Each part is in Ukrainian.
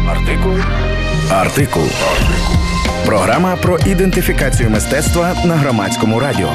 Артикул. Програма про ідентифікацію мистецтва на Громадському радіо.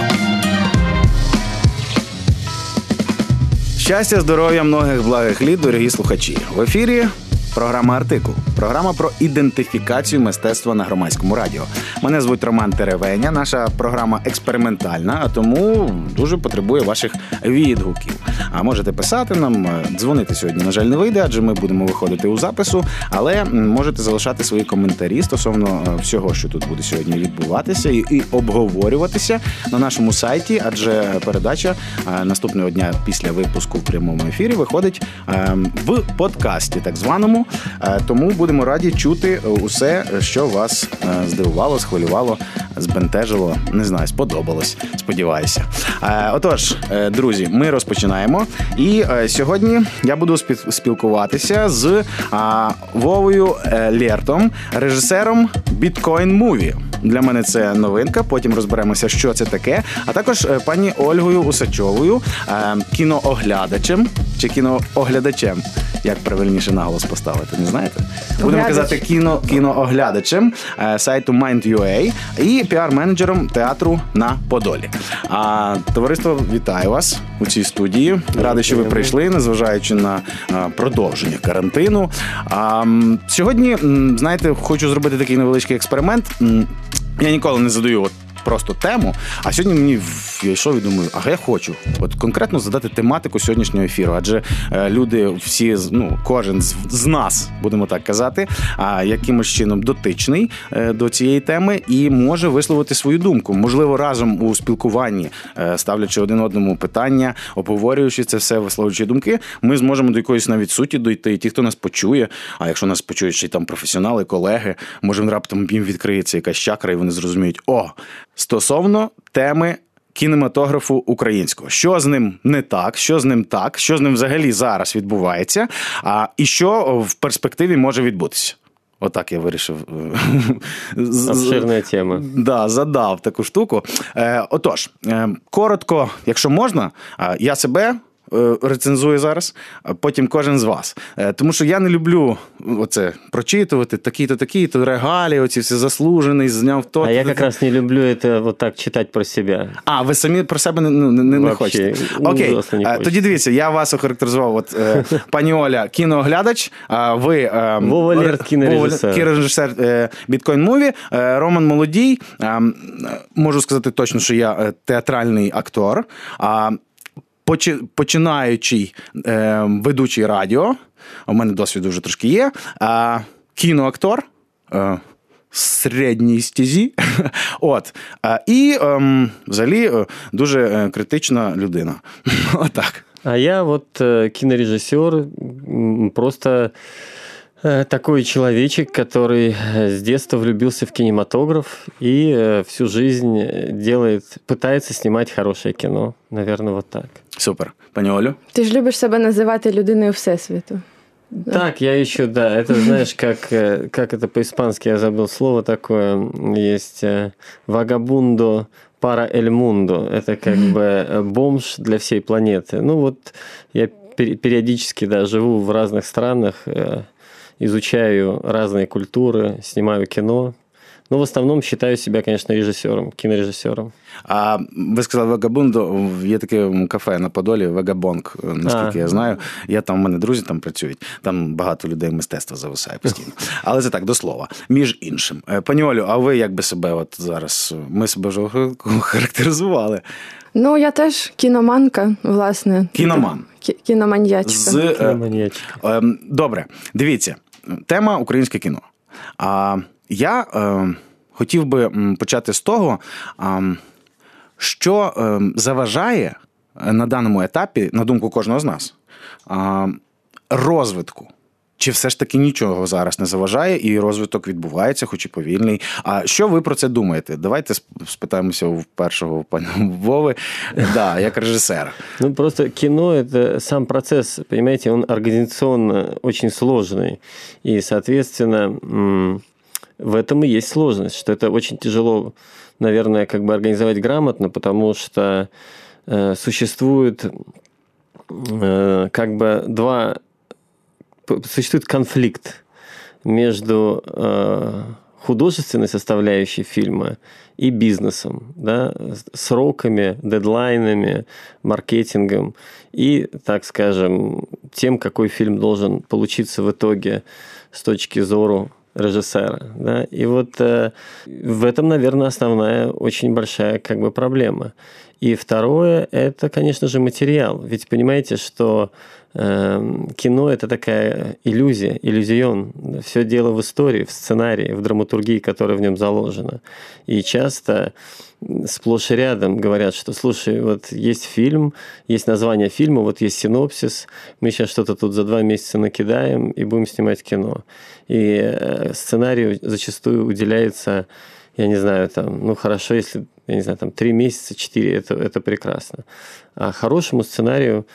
Щастя, здоров'я, многих благих літ, дорогі слухачі. В ефірі програма «Артикул». Програма про ідентифікацію мистецтва на Громадському радіо. Мене звуть Роман Теревеня. Наша програма експериментальна, а тому дуже потребує ваших відгуків. А можете писати нам, дзвонити сьогодні, на жаль, не вийде, адже ми будемо виходити у запису, але можете залишати свої коментарі стосовно всього, що тут буде сьогодні відбуватися і обговорюватися на нашому сайті, адже передача наступного дня після випуску в прямому ефірі виходить в подкасті, так званому. Тому будемо раді чути усе, що вас здивувало, схвилювало, збентежило, не знаю, сподобалось, сподіваюся. Отож, друзі, ми розпочинаємо. І сьогодні я буду спілкуватися з Вовою Лєртом, режисером Bitcoin Movie. Для мене це новинка, потім розберемося, що це таке. А також пані Ольгою Усачовою, кінооглядачем чи кінооглядачем. Як правильніше наголос поставити, не знаєте? Будемо казати кінооглядачем сайту Mind.ua і піар-менеджером театру на Подолі. Товариство, вітаю вас у цій студії. Радий, що ви прийшли, незважаючи на продовження карантину. Сьогодні, знаєте, хочу зробити такий невеличкий експеримент. Я ніколи не задаю просто тему, а сьогодні мені я йшов і думаю, я хочу конкретно задати тематику сьогоднішнього ефіру, адже люди всі, кожен з нас, будемо так казати, якимось чином дотичний до цієї теми і може висловити свою думку. Можливо, разом у спілкуванні, ставлячи один одному питання, обговорюючи це все, висловлюючи думки, ми зможемо до якоїсь навіть суті дойти. І ті, хто нас почує, а якщо нас почують ще й там професіонали, колеги, може раптом їм відкриється якась чакра і вони зрозуміють, стосовно теми кінематографу українського. Що з ним не так, що з ним так, що з ним взагалі зараз відбувається, і що в перспективі може відбутися. Отак я вирішив. Обширна тема. Да, задав таку штуку. Отож, коротко, якщо можна, я себе рецензую зараз, а потім кожен з вас. Тому що я не люблю оце прочитувати, такі-то регалії, оці всі заслужений, зняв то. А я якраз не люблю це вот так читати про себе. Ви самі про себе не хочете? Окей, тоді дивіться, я вас охарактеризував. Пані Оля, кінооглядач, ви Вова Лєрт, кінорежисер Bitcoin Movie, Роман Молодій, можу сказати точно, що я театральний актор, починаючий ведучий радіо, у мене досвіду вже трошки є, кіноактор, середній стезі, і взагалі дуже критична людина. Отак. А я кинорежиссер, просто такой человечек, который с детства влюбился в кинематограф и всю жизнь пытается снимать хорошее кино. Наверное, вот так. Супер. Пані Олю? Ти ж любиш себе називати людиною Всесвіту. Так, я еще, да. Это, знаешь, как это по-испански, я забыл слово такое. Есть вагабундо пара эль мундо. Это как бы бомж для всей планеты. Я периодически, живу в разных странах, изучаю разные культуры, снимаю кино. В основном считаю себя, конечно, режиссером, кинорежиссером. Ви сказали Вагабундо, є таке кафе на Подолі, Вагабонг, наскільки я знаю. У мене друзі там працюють, там багато людей мистецтва зависає постійно. Але це так, до слова. Між іншим. Пані Олю, а ви як би себе зараз, ми себе вже характеризували? Я теж кіноманка, власне. Кіноман. Кіноманьячка. Кіноманьячка. Добре, дивіться, тема українське кіно. Я хотів би почати з того, що заважає на даному етапі, на думку кожного з нас, розвитку. Чи все ж таки нічого зараз не заважає і розвиток відбувається, хоч і повільний. А що ви про це думаєте? Давайте спитаємося у першого пана Вови, як режисера. Просто кино – это сам процесс, понимаете, он организационно очень сложный. И, соответственно, в этом и есть сложность, что это очень тяжело, наверное, организовать грамотно, потому что существует существует конфликт между художественной составляющей фильма и бизнесом, да, сроками, дедлайнами, маркетингом и, так скажем, тем, какой фильм должен получиться в итоге с точки зрения режиссера. Да? И вот в этом, наверное, основная очень большая как бы проблема. И второе – это, конечно же, материал. Ведь понимаете, что кино – это такая иллюзия, иллюзион. Все дело в истории, в сценарии, в драматургии, которая в нем заложена. И часто сплошь и рядом говорят, что, слушай, вот есть фильм, есть название фильма, вот есть синопсис, мы сейчас что-то тут за 2 месяца накидаем и будем снимать кино. И сценарию зачастую уделяется, я не знаю, там, ну хорошо, если, я не знаю, там 3 месяца, 4, это прекрасно. А хорошему сценарию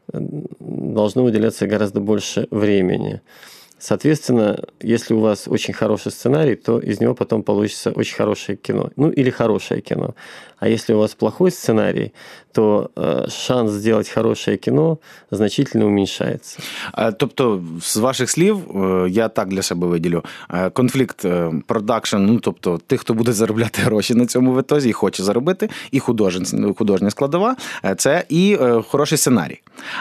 должно уделяться гораздо больше времени. Соответственно, если у вас очень хороший сценарий, то из него потом получится очень хорошее кино. Ну, или хорошее кино. А если у вас плохой сценарий, то шанс сделать хорошее кіно значительно уменьшається. Тобто, з ваших слів, я так для себе виділю, конфлікт продакшн, ну, тобто, тих, хто буде заробляти гроші на цьому витозі і хоче заробити, і художня складова, це і хороший сценарій.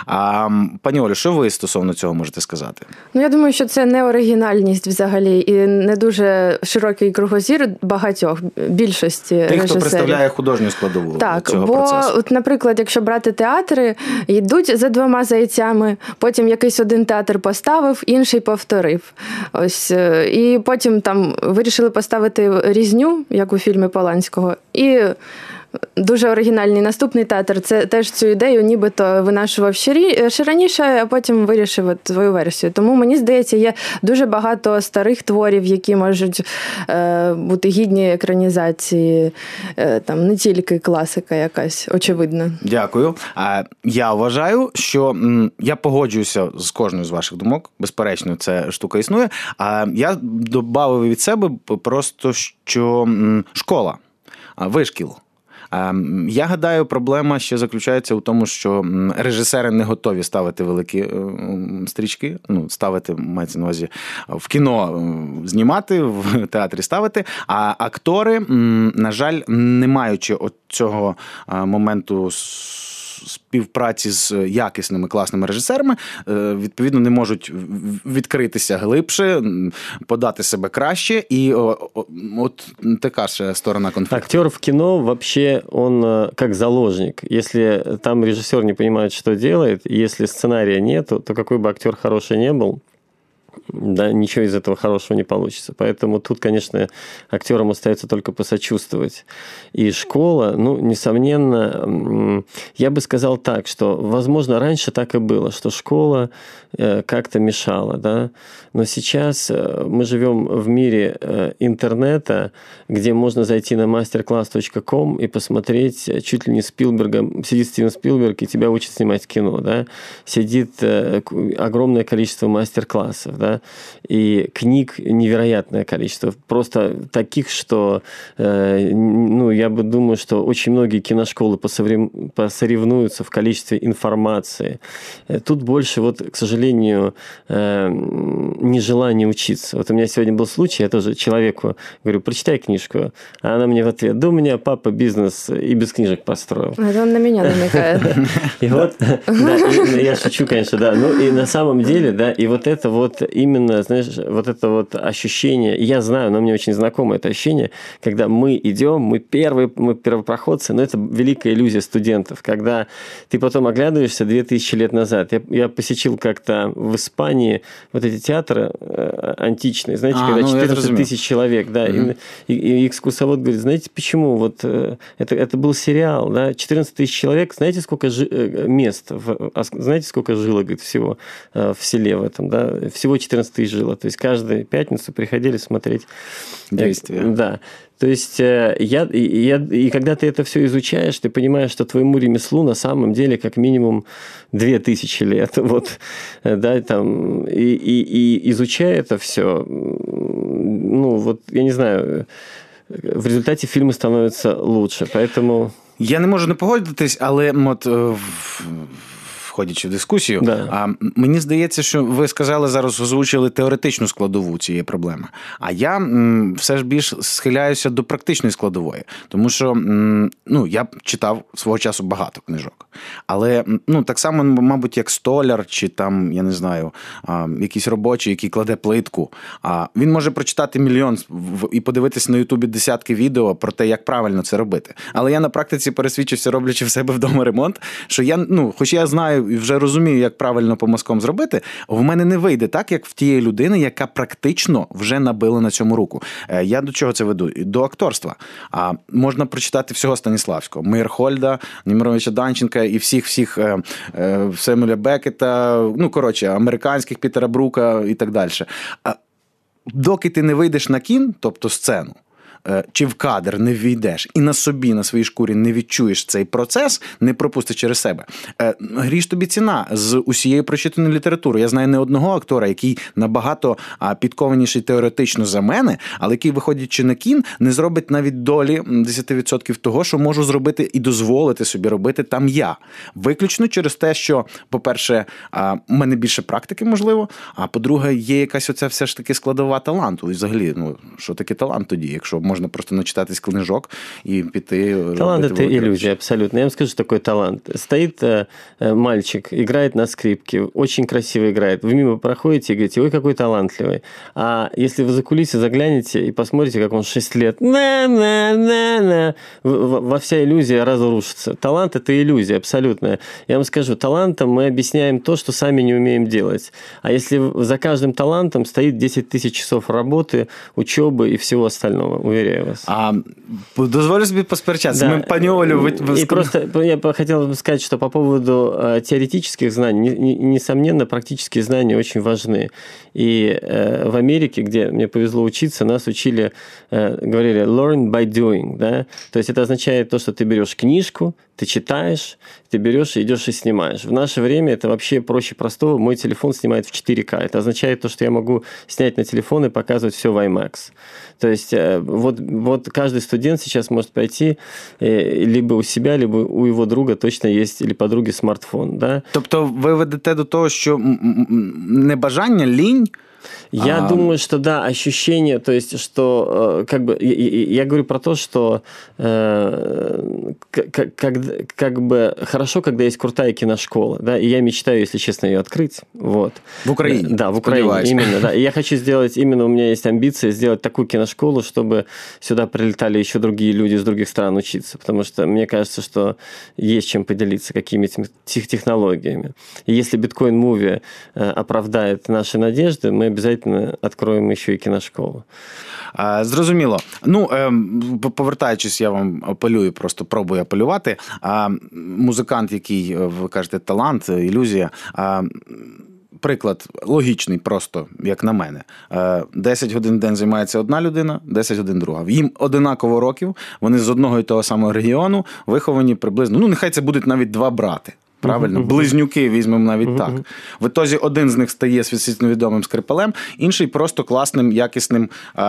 Пані Олю, що ви стосовно цього можете сказати? Ну, я думаю, що це не оригінальність взагалі і не дуже широкий кругозір багатьох, більшості режисерів. Тих, хто представляє художню складову цього процесу. Так, бо, наприклад, якщо брати театри, йдуть за 2 зайцями, потім якийсь один театр поставив, інший повторив. Ось, і потім там вирішили поставити різню, як у фільмі Поланського, і дуже оригінальний наступний театр це теж цю ідею нібито винашував ще раніше, а потім вирішив свою версію. Тому, мені здається, є дуже багато старих творів, які можуть бути гідні екранізації, там не тільки класика якась, очевидно. Дякую. Я вважаю, що я погоджуюся з кожною з ваших думок, безперечно, ця штука існує. А я додав від себе просто, що школа, вишкіл. Я гадаю, проблема ще заключається у тому, що режисери не готові ставити великі стрічки, ну, ставити, мається на увазі, в кіно знімати, в театрі ставити, а актори, на жаль, не маючи цього моменту співпраці з якісними, класними режисерами, відповідно, не можуть відкритися глибше, подати себе краще, і от така ж сторона конфлікту. Актер в кино вообще, он как заложник. Если там режиссер не понимает, что делает, если сценария нету, то какой бы актер хороший не был, да, ничего из этого хорошего не получится. Поэтому тут, конечно, актерам остается только посочувствовать. И школа, ну, несомненно, я бы сказал так, что, возможно, раньше так и было, что школа как-то мешала, да, но сейчас мы живем в мире интернета, где можно зайти на masterclass.com и посмотреть чуть ли не Спилберга, сидит Стивен Спилберг и тебя учит снимать кино, да, сидит огромное количество мастер-классов, да, и книг невероятное количество, просто таких, что, ну, я бы думаю, что очень многие киношколы посоревнуются в количестве информации. Тут больше, вот, к сожалению, нежелание учиться. Вот у меня сегодня был случай, я тоже человеку говорю, прочитай книжку, а она мне в ответ, да у меня папа бизнес и без книжек построил. Это он на меня намекает. И вот, да, я шучу, конечно, да, ну и на самом деле, да, и вот это вот именно, знаешь, вот это вот ощущение, я знаю, но мне очень знакомо это ощущение, когда мы идем, мы первопроходцы, но это великая иллюзия студентов, когда ты потом оглядываешься 2000 лет назад. Я посетил как-то в Испании вот эти театры античные, знаете, когда 14 тысяч человек, да, и экскурсовод говорит, знаете, почему вот это был сериал, да, 14 тысяч человек, знаете, сколько мест, знаете, сколько жило, говорит, всего в селе в этом, да, всего 14 тысяч жило, то есть каждую пятницу приходили смотреть действия. Да. То есть, и когда ты это все изучаешь, ты понимаешь, что твоему ремеслу на самом деле как минимум 2000 лет. Вот, да, там, и изучая это все, ну, вот, я не знаю, в результате фильмы становятся лучше, поэтому... Я не можу не погодитись, але от входячи в дискусію. Да. Мені здається, що ви сказали зараз, озвучили теоретичну складову цієї проблеми. А я все ж більш схиляюся до практичної складової. Тому що я читав свого часу багато книжок. Але так само, мабуть, як столяр, чи там, я не знаю, якийсь робочий, який кладе плитку. Він може прочитати мільйон і подивитися на Ютубі десятки відео про те, як правильно це робити. Але я на практиці пересвідчився, роблячи в себе вдома ремонт, що я, хоч я знаю і вже розумію, як правильно по мазкам зробити, в мене не вийде так, як в тієї людини, яка практично вже набила на цьому руку. Я до чого це веду? До акторства. Можна прочитати всього Станіславського, Мейерхольда, Німировича Данченка і всіх Семюеля Беккета, американських Пітера Брука і так далі. Доки ти не вийдеш на кін, тобто сцену, чи в кадр не ввійдеш і на собі, на своїй шкурі не відчуєш цей процес, не пропустиш через себе. Гріш тобі ціна з усієї прочитаної літератури. Я знаю не одного актора, який набагато підкованіший теоретично за мене, але який, виходячи на кін, не зробить навіть долі 10% того, що можу зробити і дозволити собі робити там я. Виключно через те, що, по-перше, у мене більше практики, можливо, а по-друге, є якась оця все ж таки складова таланту. І взагалі, що таке талант тоді, якщо можно просто начитать книжок и піти. Талант – это иллюзия, абсолютно. Я вам скажу, что такое талант. Стоит мальчик, играет на скрипке, очень красиво играет. Вы мимо проходите и говорите, ой, какой талантливый. А если вы за кулисы заглянете и посмотрите, как он 6 лет, во вся иллюзия разрушится. Талант – это иллюзия абсолютная. Я вам скажу, талантом мы объясняем то, что сами не умеем делать. А если за каждым талантом стоит 10 тысяч часов работы, учебы и всего остального, уверяю вас. Дозволю себе посперечаться. Да. Мы по Олю... И просто я хотел сказать, что по поводу теоретических знаний, несомненно, практические знания очень важны. И в Америке, где мне повезло учиться, нас учили, говорили learn by doing. Да? То есть это означает то, что ты берешь книжку, ты читаешь, ты берешь и идешь и снимаешь. В наше время это вообще проще простого. Мой телефон снимает в 4К. Это означает то, что я могу снять на телефон и показывать все в IMAX. То есть вот каждый студент сейчас может пойти либо у себя, либо у его друга точно есть, или подруги смартфон. Да? Тобто ви ведете до того, що небажання, лінь? Я думаю, что да, ощущение, то есть, что как бы я говорю про то, что как бы хорошо, когда есть крутая киношкола, да, и я мечтаю, если честно, ее открыть, вот. В Украине. Да, в Украине, именно, да. И я хочу сделать, именно у меня есть амбиции сделать такую киношколу, чтобы сюда прилетали еще другие люди из других стран учиться, потому что мне кажется, что есть чем поделиться какими-то технологиями. И если Bitcoin Movie оправдает наши надежды, мы обязательно откроем ще й кіношколу. Зрозуміло. Повертаючись, я вам апелюю, просто пробую апелювати. Музикант, який, ви кажете, талант, ілюзія. Приклад логічний просто, як на мене. 10 годин в день займається одна людина, 10 годин друга. Їм одинаково років, вони з одного і того самого регіону, виховані приблизно, нехай це будуть навіть два брати. Правильно? Близнюки, візьмемо навіть так. В ітозі один з них стає всесвітньо відомим скрипалем, інший просто класним, якісним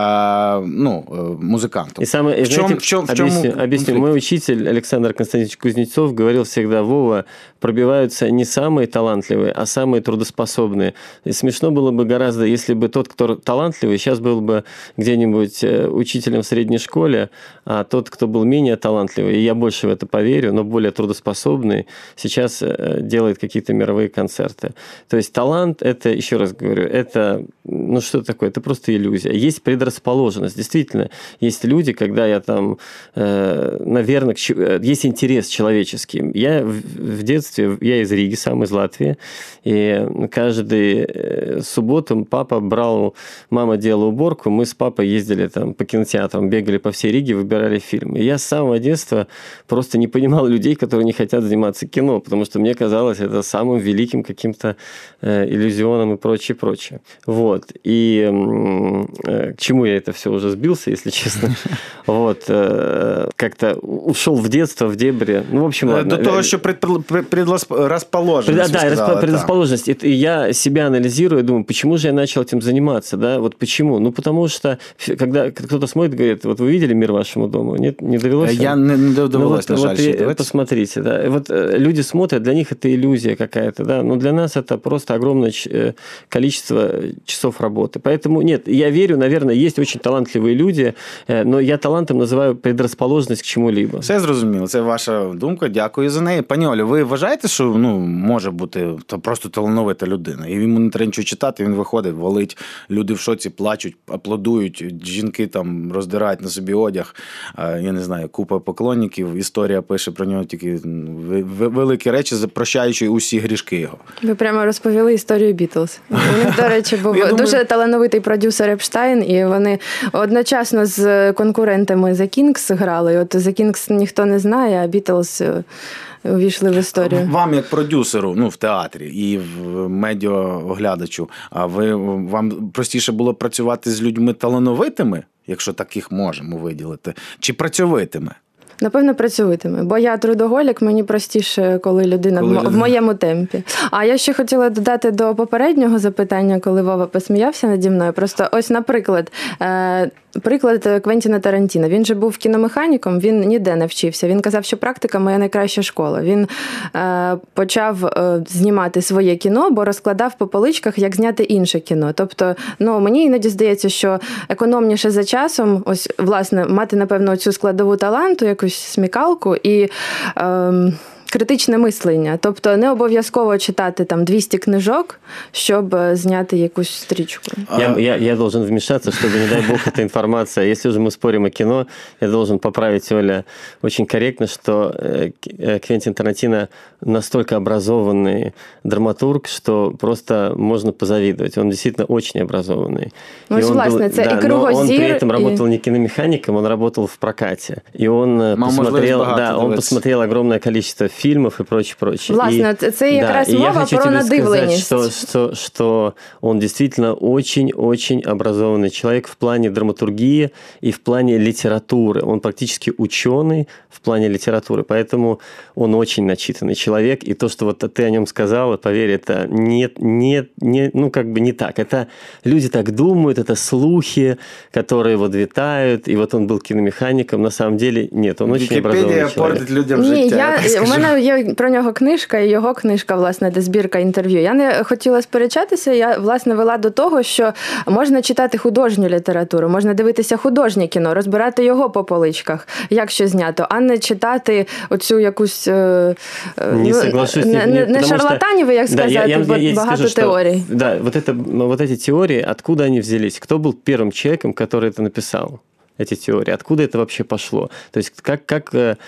музикантом. И самое, объясню. Мой учитель Александр Константинович Кузнецов говорил всегда, Вова, пробиваются не самые талантливые, а самые трудоспособные. И смешно было бы гораздо, если бы тот, кто талантливый, сейчас был бы где-нибудь учителем в средней школе, а тот, кто был менее талантливый, и я больше в это поверю, но более трудоспособный, сейчас делает какие-то мировые концерты. То есть талант, это, еще раз говорю, это, что такое? Это просто иллюзия. Есть предрасположенность. Действительно, есть люди, когда я там, наверное, есть интерес человеческий. Я в детстве, я из Риги, сам из Латвии, и каждую субботу папа брал, мама делала уборку, мы с папой ездили там по кинотеатрам, бегали по всей Риге, выбирали фильмы. И я с самого детства просто не понимал людей, которые не хотят заниматься кино, потому что мне казалось это самым великим каким-то иллюзионом и прочее, прочее. Вот. И к чему я это все уже сбился, если честно. Вот. Как-то ушел в детство, в дебри. В общем, ладно. До того, что предрасположенность. Да, предрасположенность. И я себя анализирую, думаю, почему же я начал этим заниматься, да? Вот почему? Потому что, когда кто-то смотрит, говорит, вот вы видели «Мир вашему дому»? Нет, не довелось? Я не довелось, на жаль. Посмотрите, да. Вот люди смотрят, для них это иллюзия какая-то, да, но для нас это просто огромное количество часов работы. Поэтому нет, я верю, наверное, есть очень талантливые люди, но я талантом називаю предрасположеність к чому-либо. Все зрозуміло, це ваша думка, дякую за неї. Пані Олю, ви вважаєте, що може бути просто талановита людина, і йому не треба нічого читати, він виходить, валить, люди в шоці плачуть, аплодують, жінки там роздирають на собі одяг, я не знаю, купа поклонників, історія пише про нього тільки великі речі, прощаючи усі грішки його. Ви прямо розповіли історію Бітлз. У них, до речі, був дуже талановитий продюсер Епштайн, і вони одночасно з конкурентами The Kings грали. От The Kings ніхто не знає, а Бітлз увійшли в історію. Вам, як продюсеру, в театрі і в медіаоглядачу, вам простіше було працювати з людьми талановитими, якщо таких можемо виділити, чи працьовитими? Напевно, працюватиме, бо я трудоголік, мені простіше, коли людина в моєму темпі. А я ще хотіла додати до попереднього запитання, коли Вова посміявся наді мною. Просто ось, наприклад, приклад Квентіна Тарантіно. Він же був кіномеханіком, він ніде не вчився. Він казав, що практика – моя найкраща школа. Він почав знімати своє кіно, бо розкладав по поличках, як зняти інше кіно. Тобто, мені іноді здається, що економніше за часом, ось, власне, мати, напевно, цю складову таланту, якусь смікалку і критичне мислення. Тобто не обов'язково читати там 200 книжок, щоб зняти якусь стрічку. Я должен вмешаться, чтобы, не дай бог, эта информация. Если уже мы спорим о кино, я должен поправить, Оля, очень корректно, что Квентин Тарантино настолько образованный драматург, что просто можно позавидовать. Он действительно очень образованный. Ну, власне, це і кругозір. Но он при этом работал не киномехаником, он работал в прокате. И он посмотрел огромное количество фильмов и прочее. Власне, це якраз мова про надивленість. Что он действительно очень-очень образованный человек в плане драматургии и в плане литературы. Он практически ученый в плане литературы, поэтому он очень начитанный человек. И то, что вот ты о нем сказала, поверь, это не так. Это люди так думают, это слухи, которые вот витают. И вот он был киномехаником. На самом деле нет, он очень образованный человек. Портить людям життя. У мене є про нього книжка, і його книжка, власне, де збірка інтерв'ю. Я не хотіла сперечатися, я, власне, вела до того, що можна читати художню літературу, можна дивитися художнє кіно, розбирати його по поличках, як що знято, а не читати оцю якусь не шарлатанів, як сказати, багато теорій. Да, вот эти теории, откуда они взялись? Кто был первым человеком, который это написал? Эти теории, откуда это вообще пошло? То есть как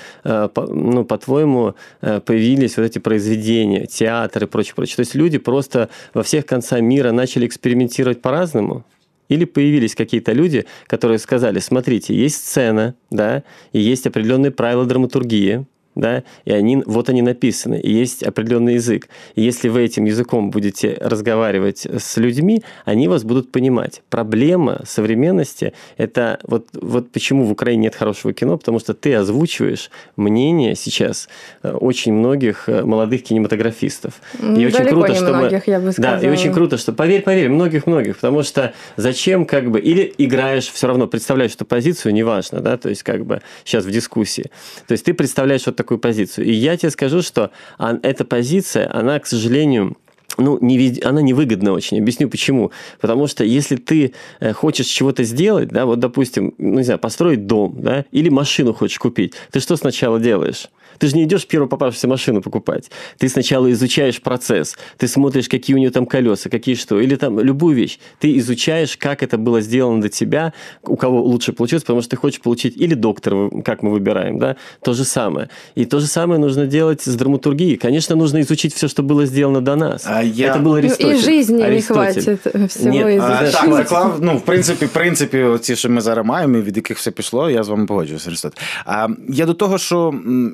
по-твоему, появились вот эти произведения, театр и прочее. То есть люди просто во всех концах мира начали экспериментировать по-разному? Или появились какие-то люди, которые сказали, смотрите, есть сцена, да, и есть определенные правила драматургии, да, и они написаны, и есть определенный язык. И если вы этим языком будете разговаривать с людьми, они вас будут понимать. Проблема современности – это вот почему в Украине нет хорошего кино, потому что ты озвучиваешь мнение сейчас очень многих молодых кинематографистов. И очень круто, не многих, я бы сказала. Да, и очень круто, что, поверь, многих-многих, потому что зачем или играешь, все равно представляешь эту позицию, неважно, да, то есть сейчас в дискуссии. То есть ты представляешь такую позицию. И я тебе скажу, что эта позиция, она, к сожалению, она невыгодна очень. Объясню почему. Потому что если ты хочешь чего-то сделать, да, вот, допустим, построить дом, да, или машину хочешь купить, ты что сначала делаешь? Ты же не идешь первую попавшуюся машину покупать. Ты сначала изучаешь процесс, ты смотришь, какие у нее там колеса, какие что, или там любую вещь. Ты изучаешь, как это было сделано до тебя, у кого лучше получилось, потому что ты хочешь получить или доктора, как мы выбираем, да, то же самое. И то же самое нужно делать с драматургией. Конечно, нужно изучить все, что было сделано до нас. Это был Аристотель. И жизни не хватит всього изучить. Заклав, в принципі, ці, що ми зараз маємо, від яких все пішло, я з вами погоджуюся, Аристотель. Я до того, що,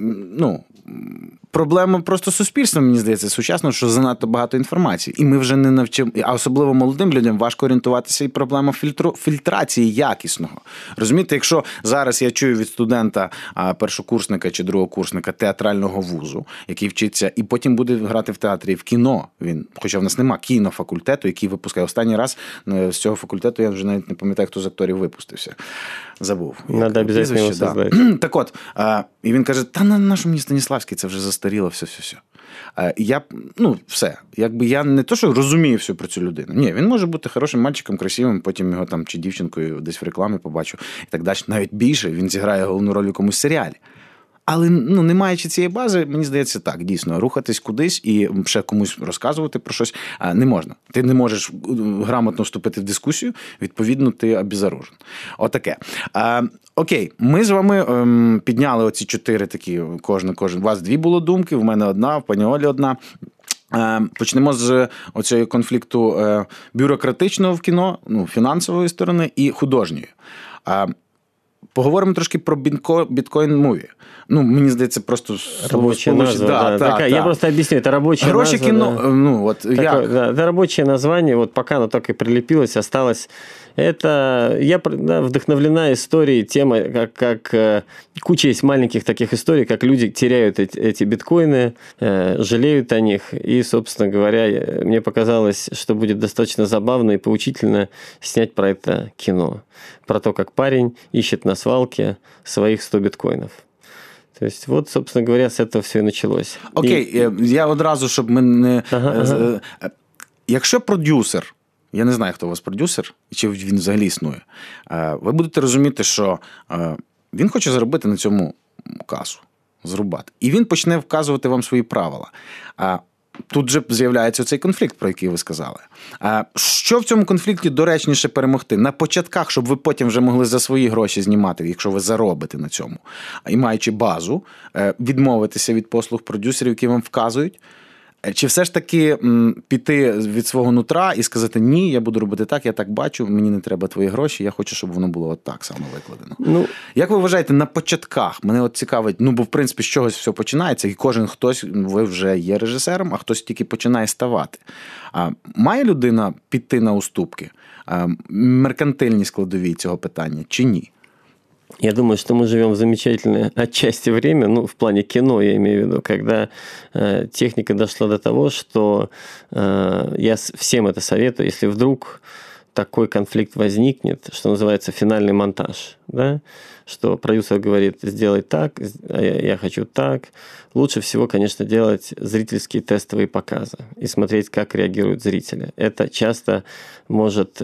проблема просто суспільства, мені здається, сучасно, що занадто багато інформації. І ми вже не навчимо, а особливо молодим людям важко орієнтуватися, і проблема фільтрації якісного. Розумієте, якщо зараз я чую від студента, першокурсника чи другокурсника театрального вузу, який вчиться, і потім буде грати в театрі, в кіно, хоча в нас нема кінофакультету, який випускає. Останній раз з цього факультету я вже навіть не пам'ятаю, хто з акторів випустився. Забув. Надо обов'язково создати. Так от, і він каже, та на нашому мені Станіславський, це вже постаріло, все. Я, все. Якби я не то, що розумію все про цю людину. Ні, він може бути хорошим мальчиком, красивим, потім його там чи дівчинкою десь в рекламі побачу і так далі. Навіть більше, він зіграє головну роль в якомусь серіалі. Але, не маючи цієї бази, мені здається, так, дійсно, рухатись кудись і ще комусь розказувати про щось не можна. Ти не можеш грамотно вступити в дискусію, відповідно, ти обезоружен. Отаке. Окей, ми з вами підняли оці 4 такі, кожен. У вас 2 було думки, в мене 1, в пані Олі 1. Почнемо з оцього конфлікту бюрократичного в кіно, фінансової сторони і художньої. Поговоримо трошки про біткоін-муві. Мені здається, просто... Рабочая назва, да. Я просто объясню, это рабочая назва. Кино, да. Это рабочее название, вот пока оно так и прилепилось, осталось. Я вдохновлена историей, тема, как куча есть маленьких таких историй, как люди теряют эти биткоины, жалеют о них. И, собственно говоря, мне показалось, что будет достаточно забавно и поучительно снять про это кино. Про то, как парень ищет на свалке своих 100 биткоинов. То есть, вот, собственно говоря, с этого все и началось. Окей, я одразу, щоб ми не... Якщо продюсер, я не знаю, хто у вас продюсер, і чи він взагалі існує, ви будете розуміти, що він хоче заробити на цьому касу, зрубати. І він почне вказувати вам свої правила. Тут же з'являється цей конфлікт, про який ви сказали. Що в цьому конфлікті доречніше перемогти? На початках, щоб ви потім вже могли за свої гроші знімати, якщо ви заробите на цьому, і маючи базу, відмовитися від послуг продюсерів, які вам вказують? Чи все ж таки піти від свого нутра і сказати, ні, я буду робити так, я так бачу, мені не треба твої гроші, я хочу, щоб воно було от так само викладено. Як ви вважаєте, на початках, мене от цікавить, бо в принципі з чогось все починається, і кожен хтось, ви вже є режисером, а хтось тільки починає ставати. Має людина піти на уступки, меркантильні складові цього питання, чи ні? Я думаю, что мы живем в замечательное отчасти время, в плане кино, я имею в виду, когда техника дошла до того, что я всем это советую, если вдруг такой конфликт возникнет, что называется финальный монтаж, да? Что продюсер говорит, сделай так, а я хочу так. Лучше всего, конечно, делать зрительские тестовые показы и смотреть, как реагируют зрители. Это часто может...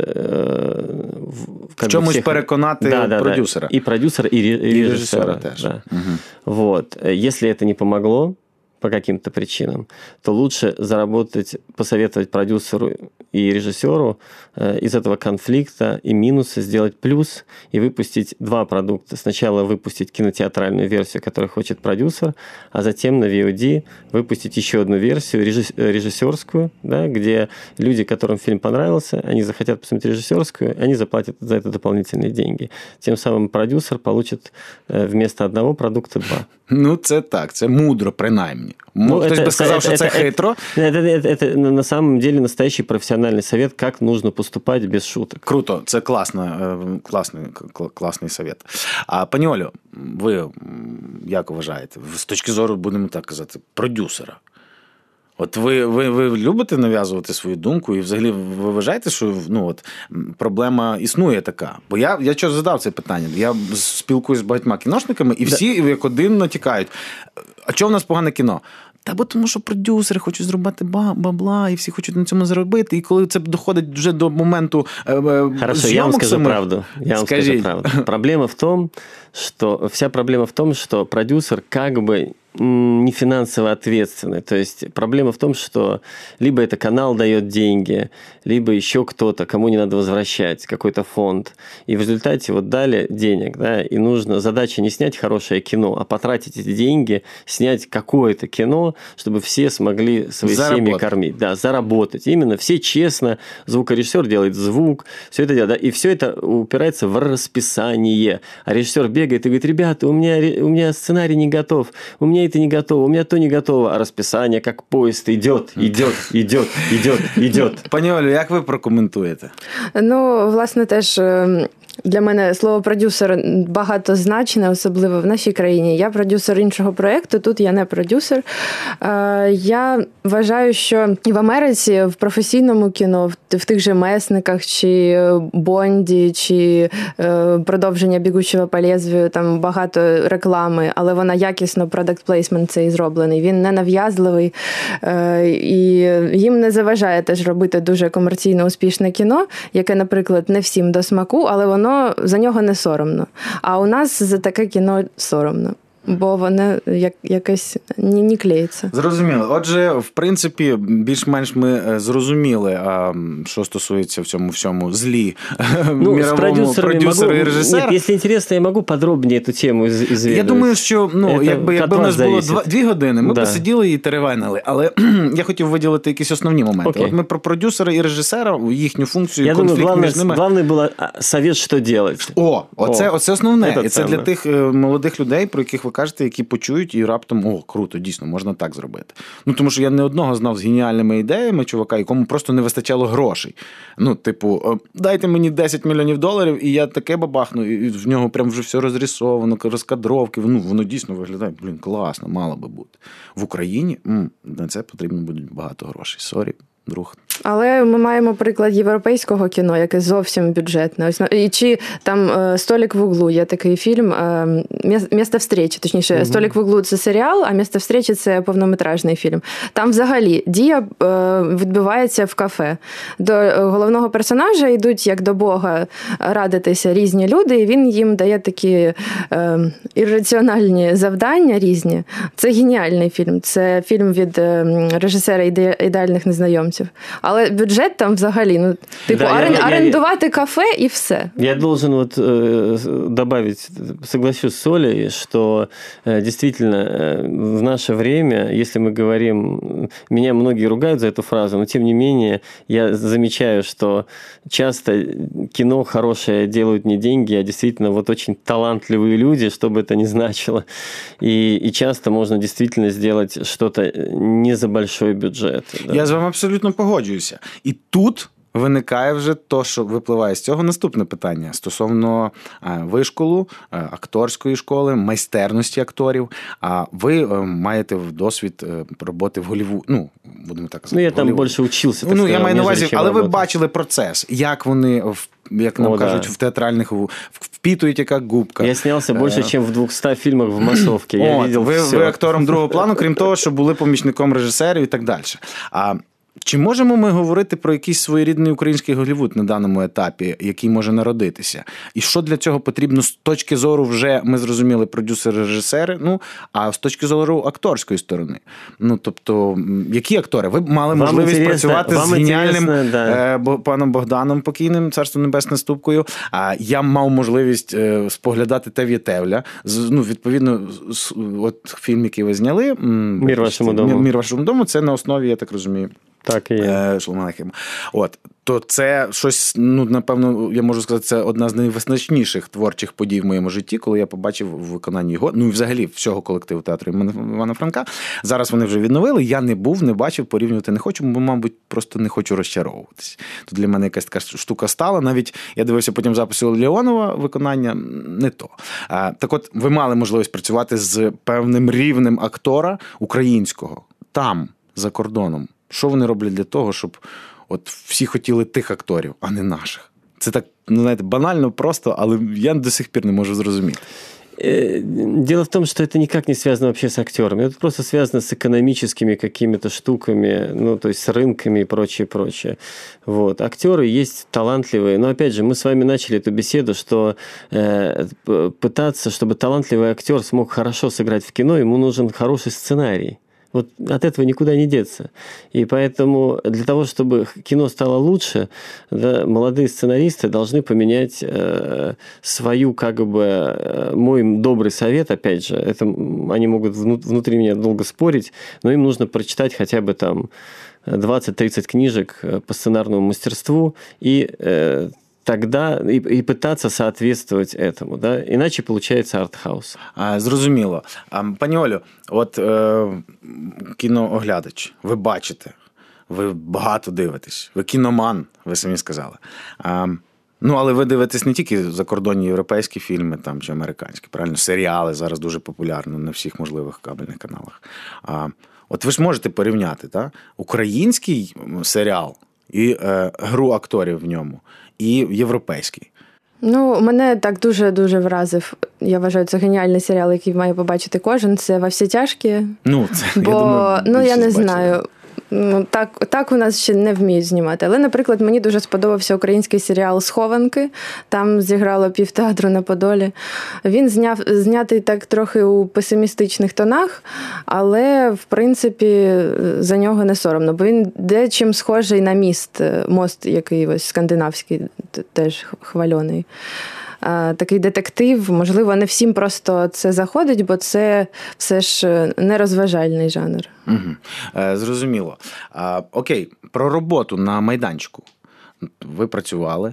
в чомусь переконати продюсера. Да. И продюсера, и режиссера. Теж. Да. Вот. Если это не помогло по каким-то причинам, то лучше посоветовать продюсеру и режиссеру из этого конфликта и минуса сделать плюс и выпустить 2 продукта. Сначала выпустить кинотеатральную версию, которую хочет продюсер, а затем на VOD выпустить еще одну версию режиссерскую, да, где люди, которым фильм понравился, они захотят посмотреть режиссерскую, они заплатят за это дополнительные деньги. Тем самым продюсер получит вместо 1 продукта 2. Це так, це мудро, принаймні. Хтось би сказав, що це хитро. Это на самом деле настоящий профессиональный совет, как нужно поступать без шуток. Круто, це класний совет. А пані Олю, ви як вважаєте, з точки зору, будемо так казати, продюсера? От ви любите нав'язувати свою думку і взагалі ви вважаєте, що проблема існує така? Бо я чого задав це питання? Я спілкуюсь з багатьма кіношниками і всі як один натякають. А чого в нас погане кіно? Бо тому що продюсери хочуть зробити бабла, і всі хочуть на цьому заробити, і коли це доходить вже до моменту Хорошо, я вам скажу правду. Вся проблема в том, что продюсер как бы не финансово ответственный. То есть проблема в том, что либо это канал дает деньги, либо еще кто-то, кому не надо возвращать, какой-то фонд. И в результате дали денег, да, и нужно, задача не снять хорошее кино, а потратить эти деньги, снять какое-то кино, чтобы все смогли свои семьи кормить. Да, заработать. Именно все честно, звукорежиссер делает звук, все это делает, да, и все это упирается в расписание. А режиссер бегает и говорит, ребята, у меня сценарий не готов, у меня это не готово, у меня то не готово, а расписание как поезд идет. Пані Олю, як ви прокоментуєте? Власне, теж Для мене слово продюсер багатозначне, особливо в нашій країні. Я продюсер іншого проєкту, тут я не продюсер. Я вважаю, що і в Америці, в професійному кіно, в тих же «Месниках», чи «Бонді», чи продовження «Бігущого по лезвію», там багато реклами, але вона якісно, product placement цей зроблений. Він не нав'язливий, і їм не заважає теж робити дуже комерційно успішне кіно, яке, наприклад, не всім до смаку, але воно за нього не соромно. А у нас за таке кіно соромно. Бо воно якось не клеїться. Зрозуміло. Отже, в принципі, більш-менш ми зрозуміли, що стосується в цьому всьому злі мировому продюсеру і режисера. Нет, если интересно, я могу подробнее эту тему изведать. Я думаю, що якби в нас було 2 години, ми б сиділи і теревенили. Але я хотів виділити якісь основні моменти. От ми про продюсера і режисера, їхню функцію, конфлікт між ними. Головне було совет, що делать. Оце основне. І це для тих молодих людей, про яких ви кажете, які почують і раптом, круто, дійсно, можна так зробити. Тому що я не одного знав з геніальними ідеями чувака, якому просто не вистачало грошей. Дайте мені $10 мільйонів, і я таке бабахну, і в нього прям вже все розрисовано, розкадровки, воно дійсно виглядає, класно, мало би бути. В Україні на це потрібно буде багато грошей. Сорі, друг. Але ми маємо приклад європейського кіно, яке зовсім бюджетне. Чи там «Столик в углу» є такий фільм «Місто встречі», точніше, «Столик в углу» – це серіал, а «Місто встречі» – це повнометражний фільм. Там взагалі дія відбувається в кафе. До головного персонажа йдуть, як до Бога, радитися різні люди, і він їм дає такі ірраціональні завдання різні. Це геніальний фільм. Це фільм від режисера «Ідеальних незнайомців». Але бюджет там взагалі, орендувати кафе и все. Я должен добавить, соглашусь с Олей, что действительно в наше время, если мы говорим, меня многие ругают за эту фразу, но тем не менее я замечаю, что часто кино хорошее делают не деньги, а действительно очень талантливые люди, что бы это ни значило. И часто можно действительно сделать что-то не за большой бюджет. Да? Я з вами абсолютно погоджуюся. І тут виникає вже то, що випливає з цього наступне питання стосовно вишколу, акторської школи, майстерності акторів. А ви маєте досвід роботи в Голлівуді, будемо так казати. Я там більше вчився. Я маю на увазі, але ви бачили процес, як вони, як нам кажуть, в театральних впитують, яка губка. Я снялся більше, ніж в 200 фільмах в масовці. Я видел все. Ви актором другого плану, крім того, що були помічником режисерів і так далі. Чи можемо ми говорити про якийсь своєрідний український Голлівуд на даному етапі, який може народитися? І що для цього потрібно з точки зору вже, ми зрозуміли, продюсери-режисери, а з точки зору акторської сторони? Тобто, які актори? Ви мали можливість працювати з геніальним паном Богданом покійним, царство небесне, Ступкою. Я мав можливість споглядати Тев'є Тевля. Відповідно, фільм, який ви зняли, «Мир вашому дому». «Мир вашому дому» – це на основі, я так розумію, так і є. То це щось, напевно, я можу сказати, це одна з найвизначніших творчих подій в моєму житті, коли я побачив виконання його, і взагалі всього колективу театру Івана Франка. Зараз вони вже відновили, я не був, не бачив, порівнювати не хочу, бо, мабуть, просто не хочу розчаровуватись. Тут для мене якась така штука стала, навіть я дивився потім записи Леонова виконання, не то. Так от, ви мали можливість працювати з певним рівнем актора українського, там, за кордоном. Що вони роблять для того, щоб всі хотіли тих акторів, а не наших? Це так, банально просто, але я до сих пір не можу зрозуміти. Дело в том, что это никак не связано вообще с актерами. Это просто связано с экономическими какими-то штуками, то есть с рынками и прочее. Актеры есть талантливые. Но опять же, мы с вами начали эту беседу, что пытаться, чтобы талантливый актер смог хорошо сыграть в кино, ему нужен хороший сценарий. От этого никуда не деться. И поэтому для того, чтобы кино стало лучше, молодые сценаристы должны поменять свою, мой добрый совет, опять же, это они могут внутри меня долго спорить, но им нужно прочитать хотя бы там 20-30 книжек по сценарному мастерству и тогда и пытаться соответствовать этому, да? Иначе получается артхаус. Зрозуміло. Пані Олю, кінооглядач, ви бачите, ви багато дивитесь, ви кіноман, ви самі сказали. Ну, але ви дивитесь не тільки закордонні європейські фільми там, чи американські, правильно? Серіали зараз дуже популярні на всіх можливих кабельних каналах. От ви ж можете порівняти, так? Український серіал і гру акторів в ньому, і європейський. Ну, мене так дуже-дуже вразив. Я вважаю, це геніальний серіал, який має побачити кожен. Це «Во всі тяжкі». Ну, це, бо, я думаю, я не бачили. Знаю. Ну, так у нас ще не вміють знімати. Але, наприклад, мені дуже сподобався український серіал «Схованки». Там зіграло півтеатру на Подолі. Він знятий так трохи у песимістичних тонах, але, в принципі, за нього не соромно. Бо він дечим схожий на мост, який ось скандинавський, теж хвальоний. Такий детектив, можливо, не всім просто це заходить, бо це все ж нерозважальний жанр. Угу. Зрозуміло. Окей, про роботу на майданчику. Ви працювали.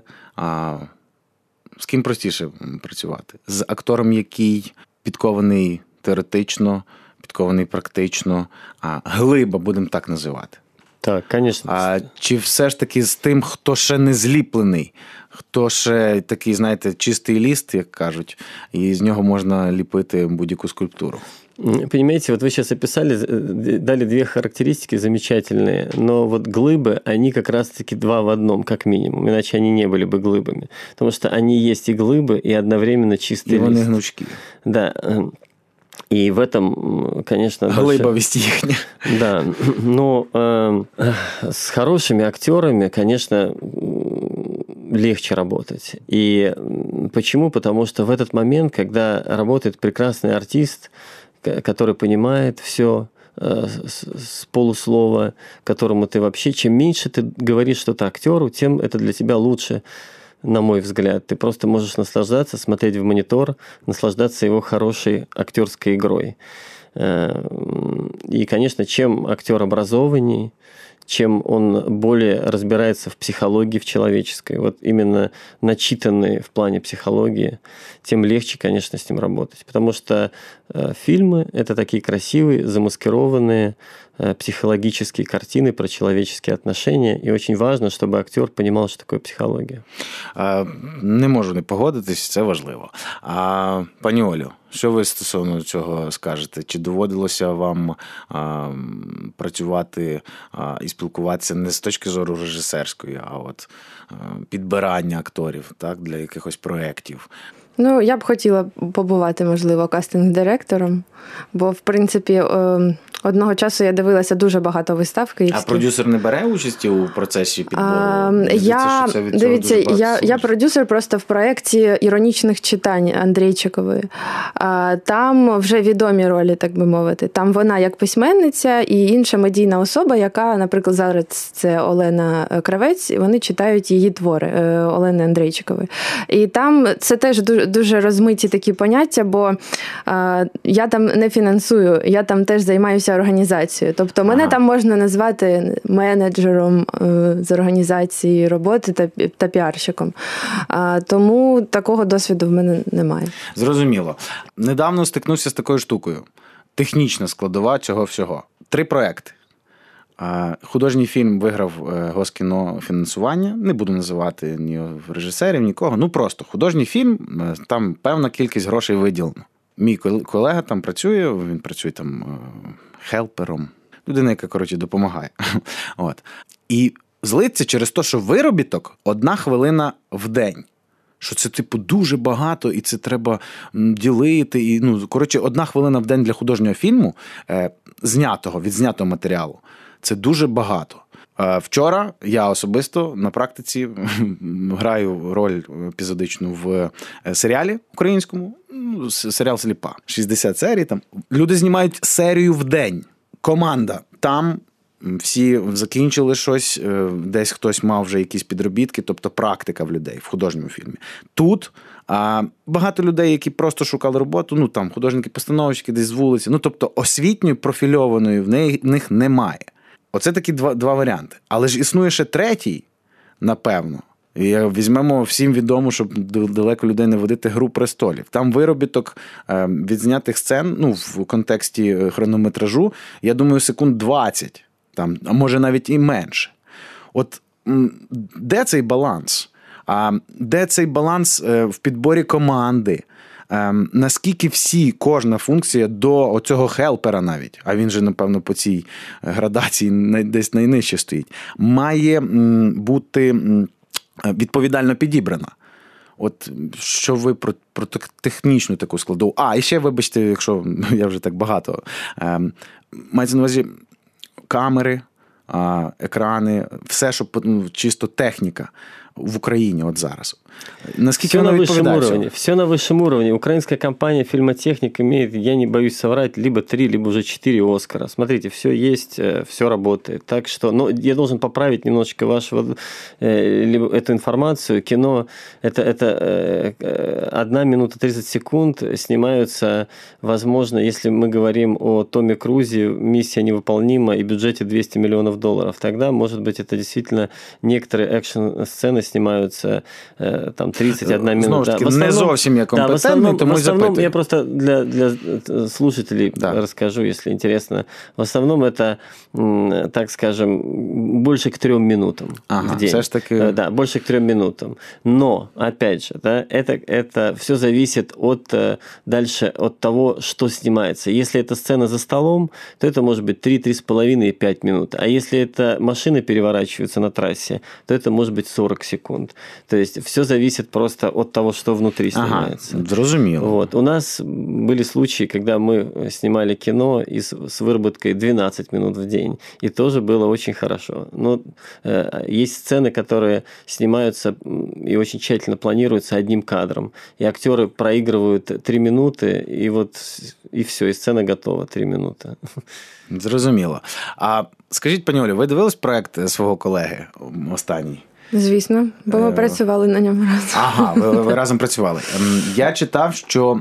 З ким простіше працювати? З актором, який підкований теоретично, підкований практично, глиба, будемо так називати. Так, звісно. Чи все ж таки з тим, хто ще не зліплений, хто ще такий, знаєте, чистий лист, як кажуть, і з нього можна ліпити будь-яку скульптуру? Понимаете, вот вы сейчас описали, дали две характеристики замечательные, но вот глыбы, они как раз-таки два в одном, как минимум, иначе они не были бы глыбами. Потому что они есть и глыбы, и одновременно чистый лист. И вони гнучки. Да. И в этом, конечно... Глыбовость ихняя. Да. Но с хорошими актерами, конечно, легче работать. И почему? Потому что в этот момент, когда работает прекрасный артист, который понимает все с полуслова, которому ты вообще... Чем меньше ты говоришь что-то актеру, тем это для тебя лучше, на мой взгляд. Ты просто можешь наслаждаться, смотреть в монитор, наслаждаться его хорошей актерской игрой. И, конечно, чем актер образованней, чем он более разбирается в психологии, в человеческой, вот именно начитанный в плане психологии, тем легче, конечно, с ним работать. Потому что фильмы – это такие красивые, замаскированные психологические картины про человеческие отношения. И очень важно, чтобы актер понимал, что такое психология. Не можу не погодитись, це важливо. Пані Олю, що ви стосовно цього скажете? Чи доводилося вам працювати і спілкуватися не з точки зору режисерської, а от підбирання акторів, так, для якихось проєктів? Ну, я б хотіла побувати, можливо, кастинг-директором, бо, в принципі, одного часу я дивилася дуже багато вистав київських. А продюсер не бере участі у процесі підбору? Дивіться, я продюсер просто в проєкті «Іронічних читань» Андрійчикової. Там вже відомі ролі, так би мовити. Там вона як письменниця і інша медійна особа, яка, наприклад, зараз це Олена Кравець, і вони читають її твори Олени Андрійчикової. І там це теж дуже розмиті такі поняття, бо я там не фінансую, я там теж займаюся організацією. Тобто мене там можна назвати менеджером з організації роботи та піарщиком. Тому такого досвіду в мене немає. Зрозуміло. Недавно стикнувся з такою штукою. Технічна складова цього всього. 3 проекти. Художній фільм виграв Госкіно фінансування. Не буду називати ні режисерів, нікого. Ну просто художній фільм, там певна кількість грошей виділено. Мій колега там працює, він працює там хелпером. Людина, яка, коротше, допомагає. От. І злиться через те, що виробіток 1 хвилина в день. Що це, типу, дуже багато, і це треба ділити. І, ну, коротше, 1 хвилина в день для художнього фільму, відзнятого матеріалу, це дуже багато. Вчора я особисто на практиці граю роль епізодичну в серіалі українському, серіал «Сліпа». 60 серій там. Люди знімають серію в день. Команда. Там всі закінчили щось, десь хтось мав вже якісь підробітки, тобто практика в людей в художньому фільмі. Тут багато людей, які просто шукали роботу, ну там художники-постановщики десь з вулиці, ну тобто освітньої, профільованої в них немає. Оце такі два варіанти. Але ж існує ще 3, напевно. І візьмемо всім відомо, щоб далеко людей не водити, «Гру престолів». Там виробіток відзнятих сцен, ну, в контексті хронометражу, я думаю, секунд 20, там, а може навіть і менше. От де цей баланс? А де цей баланс в підборі команди? Наскільки кожна функція до оцього хелпера навіть, а він же, напевно, по цій градації десь найнижче стоїть, має бути відповідально підібрана? От що ви про технічну таку складову? І ще, вибачте, якщо я вже так багато. Мається на увазі камери, екрани, все, що чисто техніка в Україні от зараз. Наскільки вона відповідає цьому? Все на высшем уровне. Украинская компания «Фильмотехник» имеет, я не боюсь соврать, либо 3, либо уже 4 Оскара. Смотрите, все есть, все работает. Так что, я должен поправить немножечко эту информацию. Кино это 1 минута 30 секунд снимаются, возможно, если мы говорим о Томе Крузе, «Миссия невыполнима» и бюджете $200 миллионов. Тогда, может быть, это действительно некоторые экшн-сцены снимаются там 31 минута. Не зовсім я компетентний, тому й запитую. Я просто для слушателей расскажу, если интересно. В основном это, так скажем, больше к 3 минутам в день. Все ж таки... Да, больше к 3 минутам. Но, опять же, да, это все зависит дальше от того, что снимается. Если это сцена за столом, то это может быть 3, 3,5 и 5 минут. А если это машины переворачиваются на трассе, то это может быть 40 секунд. То есть все зависит просто от того, что внутри снимается. Зрозуміло. Вот. У нас были случаи, когда мы снимали кино с выработкой 12 минут в день. И тоже было очень хорошо. Но есть сцены, которые снимаются и очень тщательно планируются одним кадром. И актеры проигрывают 3 минуты, и все, и сцена готова 3 минути. Зрозуміло. А скажіть, пані Олю, ви дивились проект свого колеги останній? Звісно, бо ми працювали на ньому разом. Ви разом працювали. Я читав, що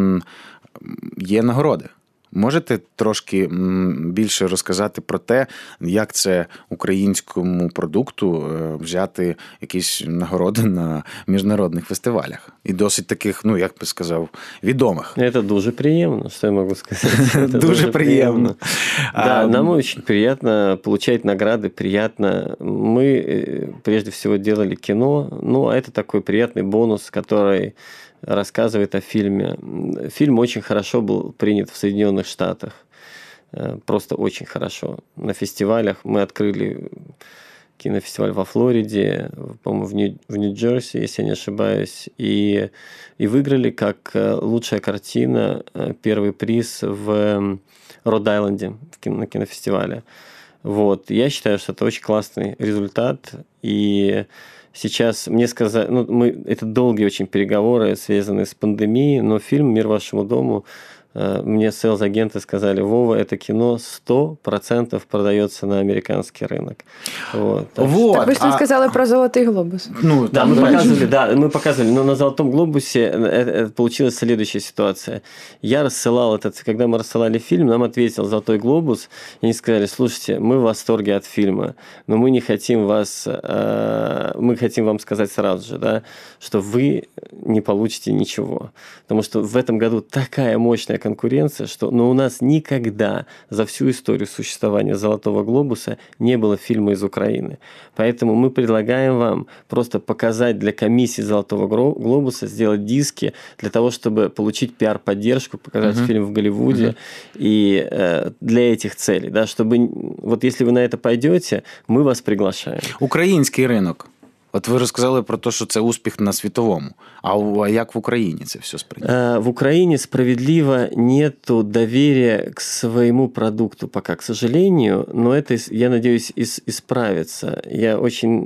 є нагороди. Можете трошки більше розказати про те, як це українському продукту взяти якісь нагороди на міжнародних фестивалях? І досить таких, як би сказав, відомих. Это дуже приємно, що я можу сказати. Дуже приємно. Да, нам очень приятно получать награды, приятно. Мы, прежде всего, делали кино, а это такой приятный бонус, который рассказывает о фильме. Фильм очень хорошо был принят в Соединенных Штатах. Просто очень хорошо. На фестивалях мы открыли кинофестиваль во Флориде, по-моему, в Нью-Джерси, если я не ошибаюсь, и выиграли как лучшая картина первый приз в Род-Айленде на кинофестивале. Вот. Я считаю, что это очень классный результат, и сейчас мне сказали, это долгие очень переговоры, связанные с пандемией, но фильм «Мир вашему дому», мне селс-агенты сказали: Вова, это кино 100% продается на американский рынок. Вот. Так вы же сказали про «Золотый глобус». Мы показывали, но на «Золотом глобусе» получилась следующая ситуация. Я рассылал когда мы рассылали фильм, нам ответил «Золотой глобус», и они сказали: слушайте, мы в восторге от фильма, но мы не хотим мы хотим вам сказать сразу же, да, что вы не получите ничего. Потому что в этом году такая мощная конкуренция, что у нас никогда за всю историю существования «Золотого глобуса» не было фильма из Украины. Поэтому мы предлагаем вам просто показать для комиссии «Золотого глобуса», сделать диски для того, чтобы получить пиар-поддержку, показать фильм в Голливуде. И для этих целей, да, чтобы если вы на это пойдете, мы вас приглашаем. Український ринок. От ви розказали про те, що це успіх на світовому. А як в Україні це все сприйняли? В Украине справедливо нету доверия к своему продукту пока, к сожалению, но это, я надеюсь, исправится. Я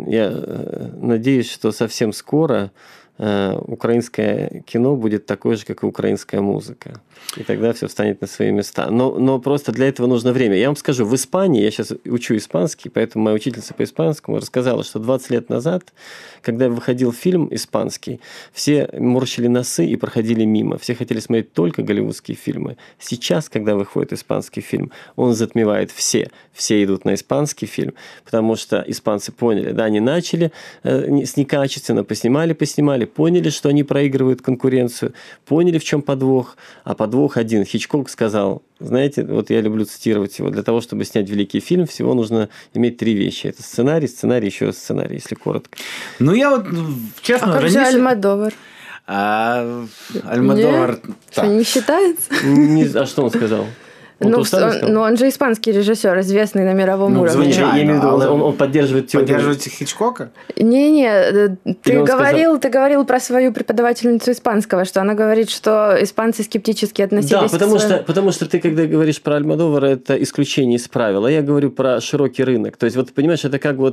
надеюсь, что совсем скоро украинское кино будет такое же, как и украинская музыка. И тогда все встанет на свои места. Но просто для этого нужно время. Я вам скажу, в Испании, я сейчас учу испанский, поэтому моя учительница по испанскому рассказала, что 20 лет назад, когда выходил фильм испанский, все морщили носы и проходили мимо. Все хотели смотреть только голливудские фильмы. Сейчас, когда выходит испанский фильм, он затмевает все. Все идут на испанский фильм, потому что испанцы поняли, да, они начали с некачественно, поснимали, поняли, что они проигрывают конкуренцию, поняли, в чем подвох, а подвох один. Хичкок сказал, знаете, вот я люблю цитировать его, для того, чтобы снять великий фильм, всего нужно иметь 3 вещи. Это сценарий, еще раз сценарий, если коротко. Ну, я вот, честно, как же Альмодовар? Альмодовар... Что, не считается? А что он сказал? Он же испанский режиссер, известный на мировом уровне. Я имею в виду, он поддерживает теорию. Поддерживает Хичкока? Не, ты говорил про свою преподавательницу испанского, что она говорит, что испанцы скептически относились потому что ты, когда говоришь про Альмодовара, это исключение из правил, а я говорю про широкий рынок. То есть, вот понимаешь, это как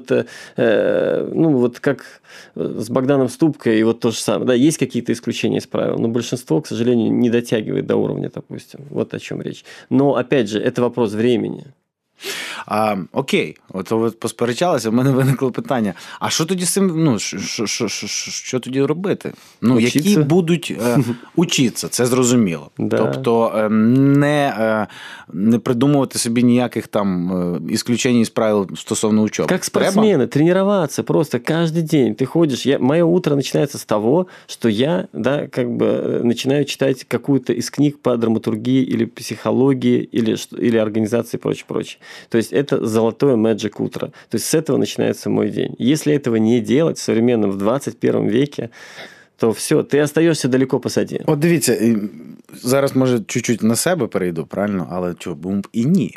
как с Богданом Ступкой и вот то же самое. Да, есть какие-то исключения из правил, но большинство, к сожалению, не дотягивает до уровня, допустим. Вот о чем речь. Но опять же, это вопрос времени. Окей, от посперечалися, в мене виникло питання. А що тоді з цим, що тоді робити? Які будуть учитися, це зрозуміло. Да. Тобто не придумувати собі ніяких там исключений из правил стосовно учебы. Как спортсмены, тренироваться просто каждый день. Ты ходишь, мое утро начинается с того, что я, начинаю читать какую-то из книг по драматургии или психологии, или организации и прочее. То есть это золотое magic утро. То есть с этого начинается мой день. Если этого не делать в современном, в 21 веке, то все, ти остаєшся далеко позаді. От дивіться, зараз, може, чуть-чуть на себе перейду, правильно? Але чого, бум і ні.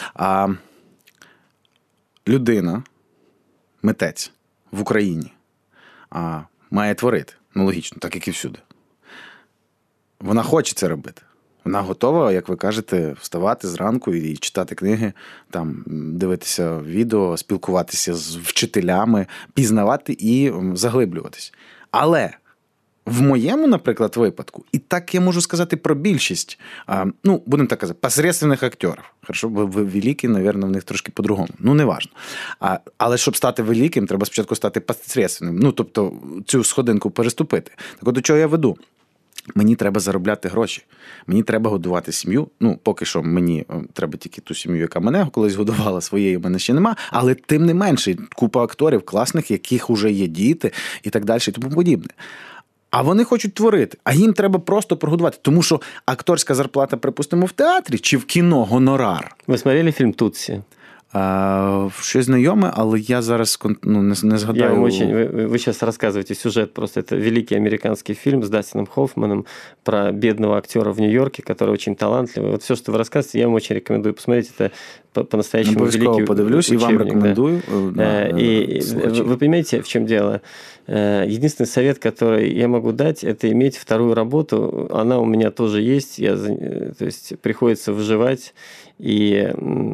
Людина, митець в Україні, має творити. Логічно, так як і всюди. Вона хоче це робити. Вона готова, як ви кажете, вставати зранку і читати книги, там, дивитися відео, спілкуватися з вчителями, пізнавати і заглиблюватись. Але в моєму, наприклад, випадку, і так я можу сказати про більшість, будемо так казати, посередственних акторів. Хорошо, ви великі, мабуть, в них трошки по-другому. Неважно. Але щоб стати великим, треба спочатку стати посередственним. Тобто цю сходинку переступити. Так от до чого я веду? Мені треба заробляти гроші. Мені треба годувати сім'ю. Поки що мені треба тільки ту сім'ю, яка мене колись годувала, своєї в мене ще нема. Але тим не менше, купа акторів класних, яких уже є діти і так далі, і тому подібне. А вони хочуть творити, а їм треба просто прогодувати. Тому що акторська зарплата, припустимо, в театрі чи в кіно гонорар. Ви смотрели фільм «Тутсі»? Щось знайоме, але я зараз не згадаю. Вы сейчас рассказываете сюжет просто. Это великий американский фильм с Дастином Хоффманом про бедного актера в Нью-Йорке, который очень талантливый. Вот все, что вы рассказываете, я вам очень рекомендую посмотреть. Это по-настоящему великий подивлюсь, учебник. И вам рекомендую. И вы понимаете, в чем дело? Единственный совет, который я могу дать, это иметь вторую работу. Она у меня тоже есть. То есть приходится выживать. И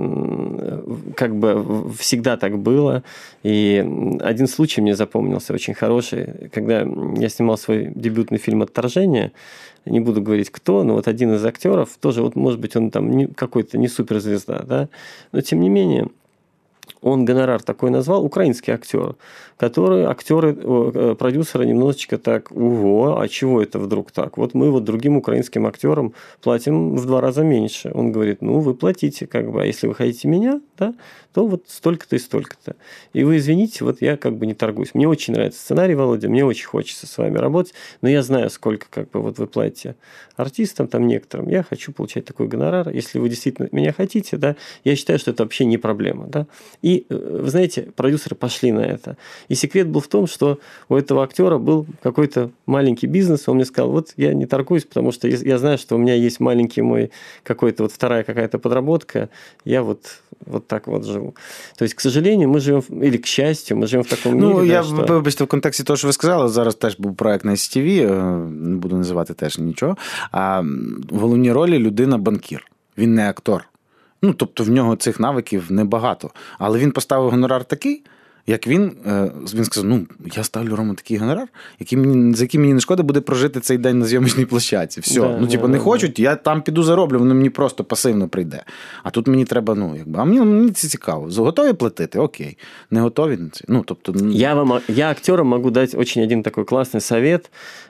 всегда так было. И один случай мне запомнился очень хороший. Когда я снимал свой дебютный фильм «Отторжение», не буду говорить кто, но вот один из актеров, тоже, может быть, он там какой-то не суперзвезда, да, но тем не менее, он гонорар такой назвал, украинский актер, который продюсеры немножечко так, а чего это вдруг так? Вот мы другим украинским актерам платим в 2 раза меньше. Он говорит, вы платите, а если вы хотите меня, да, то вот столько-то и столько-то. И вы извините, я не торгуюсь. Мне очень нравится сценарий, Володя, мне очень хочется с вами работать, но я знаю, сколько вы платите артистам, там некоторым. Я хочу получать такой гонорар. Если вы действительно меня хотите, да, я считаю, что это вообще не проблема, да. И, вы знаете, продюсеры пошли на это. И секрет был в том, что у этого актера был какой-то маленький бизнес. Он мне сказал, я не торгуюсь, потому что я знаю, что у меня есть маленький мой какой-то вторая какая-то подработка. Я вот так живу. То есть, к сожалению, мы живем, или к счастью, мы живем в таком мире. Вибачте, в контексті того, що ви сказали, зараз теж був проект на STV, не буду називати теж нічого, а в головній ролі людина-банкір. Він не актор. Тобто в нього цих навиків небагато. Але він поставив гонорар такий, як він сказав, я ставлю, Рома, такий гонорар, за який мені не шкода буде прожити цей день на зйомочній площадці. Все. Не хочуть, я там піду зароблю, воно мені просто пасивно прийде. А тут мені треба, а мені це цікаво. Готові платити? Окей. Не готові? Я актерам могу дать очень один такой классный совет.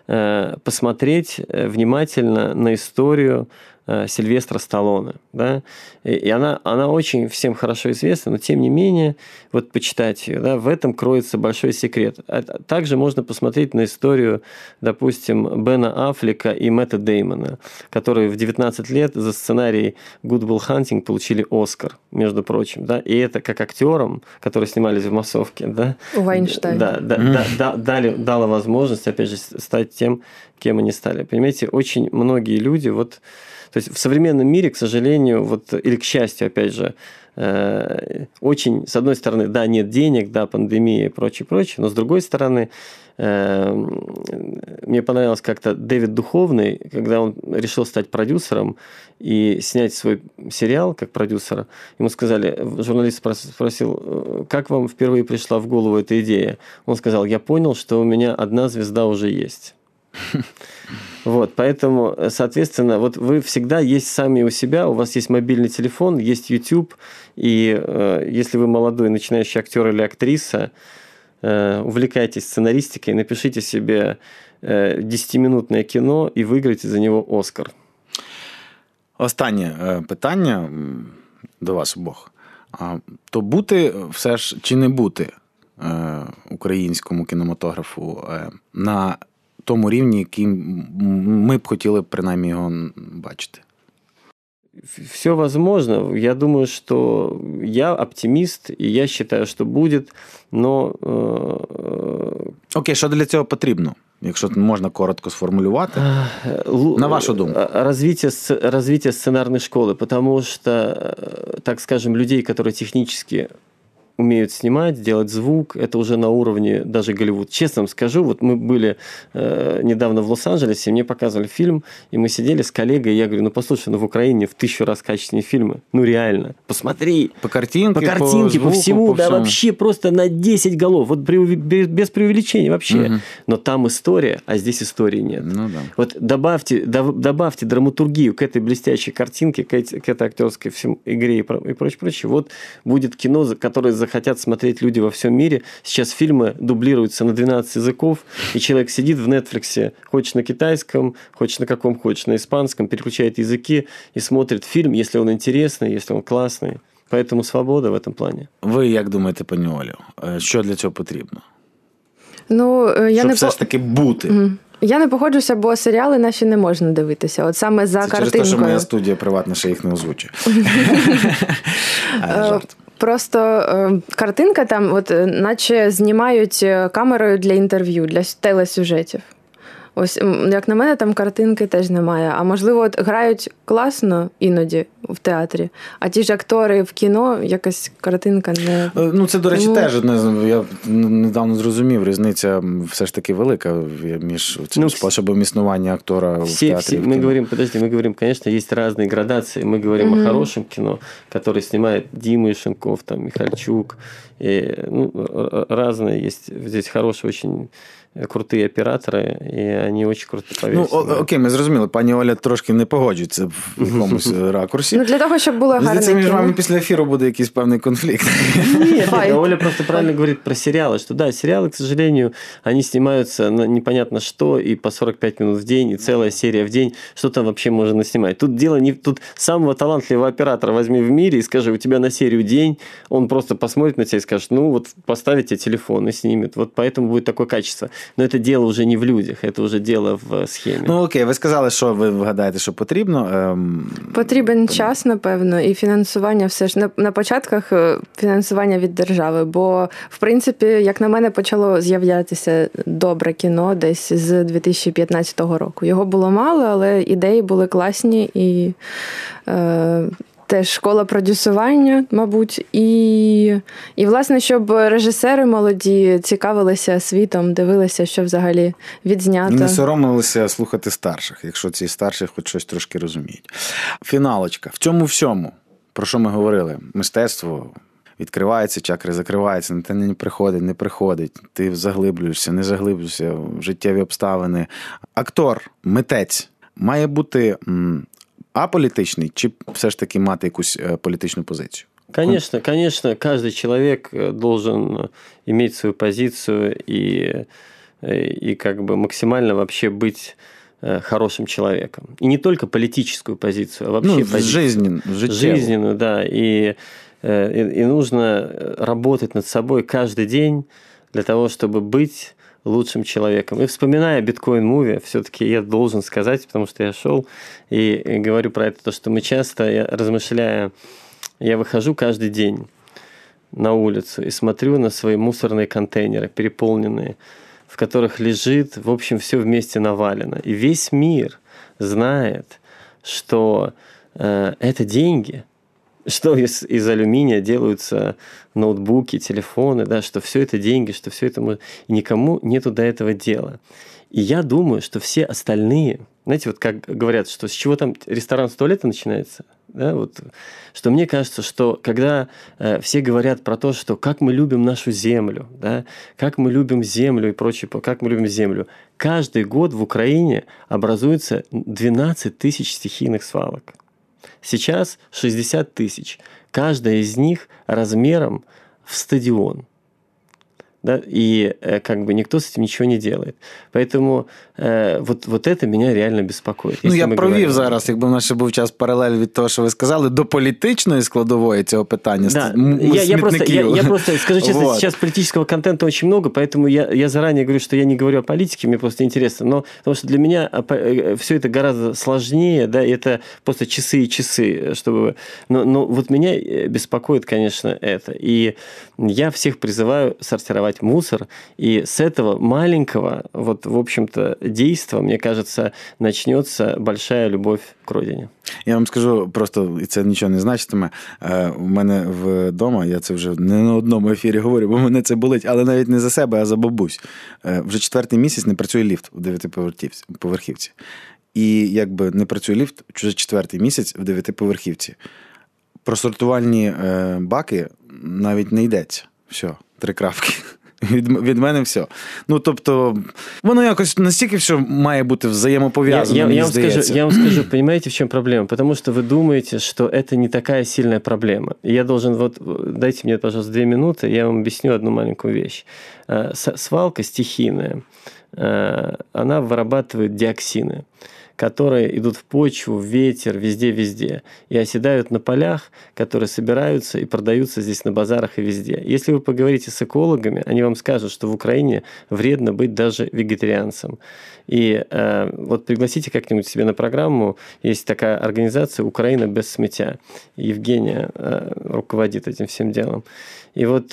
посмотреть внимательно на историю Сильвестра Сталлоне. Да? И она очень всем хорошо известна, но тем не менее, вот почитать ее, да, в этом кроется большой секрет. Также можно посмотреть на историю, допустим, Бена Аффлека и Мэтта Деймона, которые в 19 лет за сценарий Good Will Hunting получили «Оскар», между прочим. Да? И это как актерам, которые снимались в «Массовке», да? У Вайнштейна. Дало возможность, опять же, стать тем, кем они стали. Понимаете, очень многие люди вот. То есть в современном мире, к сожалению, вот, или к счастью, опять же, очень, с одной стороны, да, нет денег, да, пандемия и прочее, но с другой стороны, мне понравилось как-то Дэвид Духовный, когда он решил стать продюсером и снять свой сериал как продюсера, ему сказали, журналист спросил, как вам впервые пришла в голову эта идея? Он сказал, я понял, что у меня одна звезда уже есть. Вот, поэтому, соответственно, вот вы всегда есть сами у себя, у вас есть мобильный телефон, есть YouTube, и если вы молодой начинающий актер или актриса, увлекайтесь сценаристикой, напишите себе 10-минутное кино і виграйте за нього Оскар. Останнє питання до вас обох. То бути все ж чи не бути українському кінематографу на тому рівні, який ми б хотіли принаймні його бачити? Все возможно. Я думаю, что я оптимист, и я считаю, что будет, но... Окей, що для цього потрібно? Якщо можна коротко сформулювати, на вашу думку. Развитие сценарной школы, потому что, так скажем, людей, которые технически умеют снимать, делать звук, это уже на уровне даже Голливуд. Честно вам скажу, вот мы были недавно в Лос-Анджелесе, мне показывали фильм, и мы сидели с коллегой, и я говорю, послушай, в Украине в 1000 раз качественнее фильмы. Реально. Посмотри. По картинке, звуку, по всему, по да, всему. Вообще просто на 10 голов. Вот без преувеличения вообще. Угу. Но там история, а здесь истории нет. Ну, да. Вот добавьте драматургию к этой блестящей картинке, к этой актерской игре и прочее. Вот будет кино, которое хотят смотреть люди во всем мире. Сейчас фильмы дублируются на 12 языков, и человек сидит в Netflix, хочешь на китайском, хочешь на каком хочешь, на испанском, переключает языки и смотрит фильм, если он интересный, если он классный. Поэтому свобода в этом плане. Ви як думаєте, пані Олю, що для цього потрібно? Щоб все ж таки бути. Я не погоджуся, бо серіали наші не можна дивитися. От саме за картинкою. Це через те, що моя студія приватна ще їх не озвучує. Жарт. Просто картинка там, от, наче знімають камерою для інтерв'ю, для телесюжетів. Ось, як на мене, там картинки теж немає. А можливо, от, грають класно іноді в театрі, а ті ж актори в кіно, якась картинка не... Це, до речі, теж, я недавно зрозумів, різниця все ж таки велика між способом існування актора в театрі. Мы говорим, конечно, есть разные градации. Мы говорим о хорошем кино, которое снимает Дима Ишенков, там, Михальчук. И, разные есть здесь хорошие очень крутые оператори, і вони дуже круто повісили. Окей, ми зрозуміли, пані Оля трошки не погоджується в якомусь ракурсі. Для того, щоб було гарне кіно. Між вами після ефіру буде якийсь певний конфлікт. Нет, Оля просто правильно говорит про сериалы, что да, сериалы, к сожалению, они снимаются на непонятно что, и по 45 минут в день, и целая серия в день. Что там вообще можно снимать? Тут дело не... Тут самого талантливого оператора возьми в мире и скажи, у тебя на серию день, он просто посмотрит на тебя и скажет, поставите телефон и снимет. Вот поэтому будет такое качество. Но это дело уже не в людях, это уже дело в схемі. Окей, ви сказали, що ви вгадаєте, що потрібно. Потрібен час, напевно, і фінансування все ж. На початках фінансування від держави, бо, в принципі, як на мене, почало з'являтися добре кіно десь з 2015 року. Його було мало, але ідеї були класні і... Теж школа продюсування, мабуть, і, власне, щоб режисери молоді цікавилися світом, дивилися, що взагалі відзнято. І не соромилися слухати старших, якщо ці старші хоч щось трошки розуміють. Фіналочка. В цьому всьому, про що ми говорили, мистецтво відкривається, чакри закриваються, ти не приходить, ти заглиблюєшся, не заглиблюєшся в життєві обставини. Актор, митець має бути... аполітичний, чи все ж таки мати якусь політичну позицію? Конечно, каждый человек должен иметь свою позицию и и как бы максимально вообще быть хорошим человеком. И не только политическую позицию, а вообще позицию. Жизненную, да. И нужно работать над собой каждый день для того, чтобы быть лучшим человеком. И вспоминая биткоин-муви, все-таки я должен сказать, потому что я шел и говорю про это, то, что мы часто, размышляя, я выхожу каждый день на улицу и смотрю на свои мусорные контейнеры, переполненные, в которых лежит, в общем, все вместе навалено. И весь мир знает, что это деньги, что из алюминия делаются ноутбуки, телефоны, да, что все это деньги, что все это... И никому нету до этого дела. И я думаю, что все остальные... Знаете, вот как говорят, что с чего там ресторан с туалета начинается? Да, вот, что мне кажется, что когда все говорят про то, что как мы любим нашу землю, да, как мы любим землю и прочее, как мы любим землю, каждый год в Украине образуется 12 тысяч стихийных свалок. Сейчас 60 тысяч. Каждая из них размером в стадион. Да, и как бы никто с этим ничего не делает. Поэтому вот это меня реально беспокоит. Ну, я провів зараз, якби в нас ще був час паралель від того, що ви сказали, до політичної складової цього питання. Да. Я просто скажу честно, вот. Сейчас политического контента очень много, поэтому я заранее говорю, что я не говорю о политике, мне просто интересно. Но потому что для меня все это гораздо сложнее, да, и это просто часы и часы, чтобы... Но вот меня беспокоит, конечно, это. И я всех призываю сортировать мусор, и с этого маленького, вот, в общем-то, действия, мне кажется, начнется большая любовь к родине. Я вам скажу просто, і це нічого не значитиме, у мене вдома, я це вже не на одному ефірі говорю, бо мене це болить, але навіть не за себе, а за бабусь. Вже 4-й місяць не працює ліфт у 9-поверхівці. І якби не працює ліфт вже 4-й місяць в 9-поверхівці. Про сортувальні баки навіть не йдеться. Все, 3 крапки. Від мене все. Ну, тобто, воно якось настільки все має бути взаємопов'язано, мені здається. Я вам скажу, понимаете, в чем проблема? Потому что вы думаете, что это не такая сильная проблема. И я должен, вот, дайте мне, пожалуйста, 2 минуты, я вам объясню одну маленькую вещь. Свалка стихийная, она вырабатывает диоксины, которые идут в почву, в ветер, везде-везде, и оседают на полях, которые собираются и продаются здесь на базарах и везде. Если вы поговорите с экологами, они вам скажут, что в Украине вредно быть даже вегетарианцем. И вот пригласите как-нибудь себе на программу, есть такая организация «Украина без смятя». Евгения руководит этим всем делом. И вот...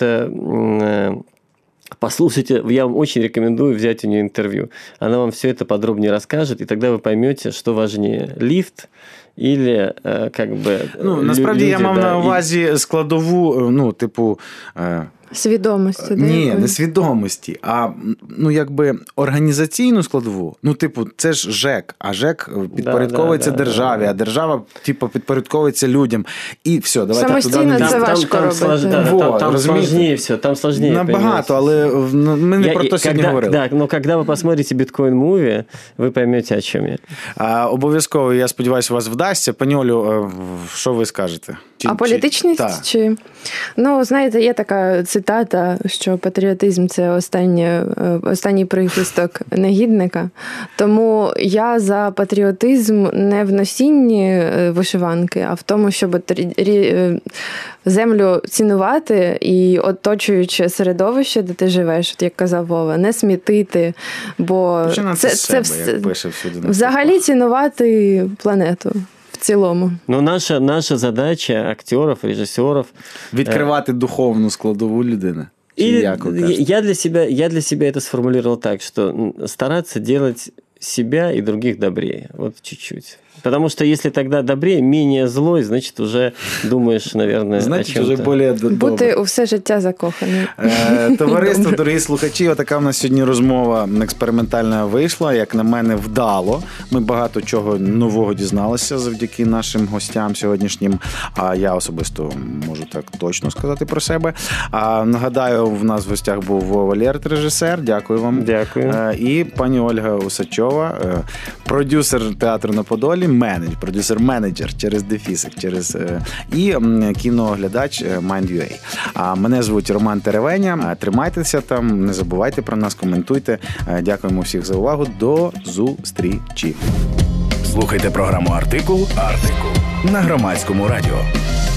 Послушайте, я вам очень рекомендую взять у нее интервью. Она вам все это подробнее расскажет, и тогда вы поймете, что важнее – лифт или как бы. Ну, насправді люди, я мав на увазі складову, ну, типу. Свідомості. Ні, не свідомості, а ну, якби організаційну складову. Ну, типу, це ж ЖЕК, а ЖЕК підпорядковується державі, а держава, типу, підпорядковується людям. І все, давайте самостійно це важко робити. Там сложніше все, там сложніше. Набагато, але ми не про то сьогодні говорили. Так, но коли ви посмотрите біткоін-муві, ви поймете, о чому я. Обов'язково, я сподіваюся, у вас вдасться. Пані Олю, що ви скажете? А політичність? Так. Чи? Ну, знаєте, є така цитата, що патріотизм – це останній прихисток негідника. Тому я за патріотизм не в носінні вишиванки, а в тому, щоб землю цінувати і оточуюче середовище, де ти живеш, як казав Вова, не смітити, бо це взагалі цінувати планету. В цілому. Ну, наша задача актеров, режиссеров відкривати духовну складову людини. Я для себя это сформулировал так, что стараться делать себя и других добрее. Вот чуть-чуть. Потому что если тогда добрее, менее злой, значит, уже думаєш, наверное, значить, о чому-то. Вже більш бути у все життя закоханим. Товариство, дорогі слухачі, отака в нас сьогодні розмова експериментальна вийшла. Як на мене, вдало. Ми багато чого нового дізналися завдяки нашим гостям сьогоднішнім. А я особисто можу так точно сказати про себе. Нагадаю, в нас в гостях був Вова Лєрт, режисер. Дякую вам. Дякую. І пані Ольга Усачова, продюсер театру на Подолі. продюсер-менеджер через дефісик, і кіноглядач Mind.ua. А мене звуть Роман Теревеня. Тримайтеся там, не забувайте про нас, коментуйте. Дякуємо всіх за увагу. До зустрічі. Слухайте програму «Артикул» на Громадському радіо.